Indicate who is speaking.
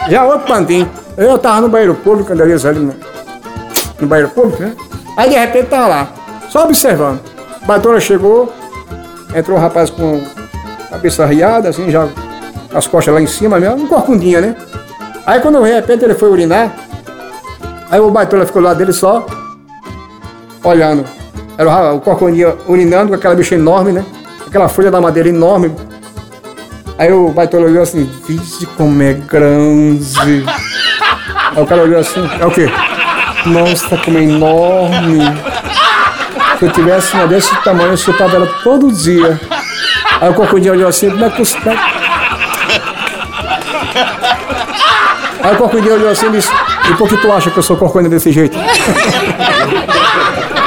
Speaker 1: Já outro pandinho. Eu tava no banheiro público, quando eu ia ali no banheiro público, né? Aí de repente tava lá, só observando. A baitola chegou, entrou um rapaz com a cabeça riada, assim, já as costas lá em cima mesmo, um corcundinha, né? Aí quando de repente ele foi urinar, aí o baitola ficou lá dele só, olhando. Era o corcundinha urinando com aquela bicha enorme, né? Aquela folha da madeira enorme. Aí o baitola olhou assim, vixe como é grande. Aí o cara olhou assim, é o quê? Nossa, como é enorme. Se eu tivesse uma desse tamanho, eu chupava ela todo dia. Aí o corcundinho olhou assim, como é que você... Aí o corcundinho olhou assim e disse, e por que tu acha que eu sou corcunda desse jeito?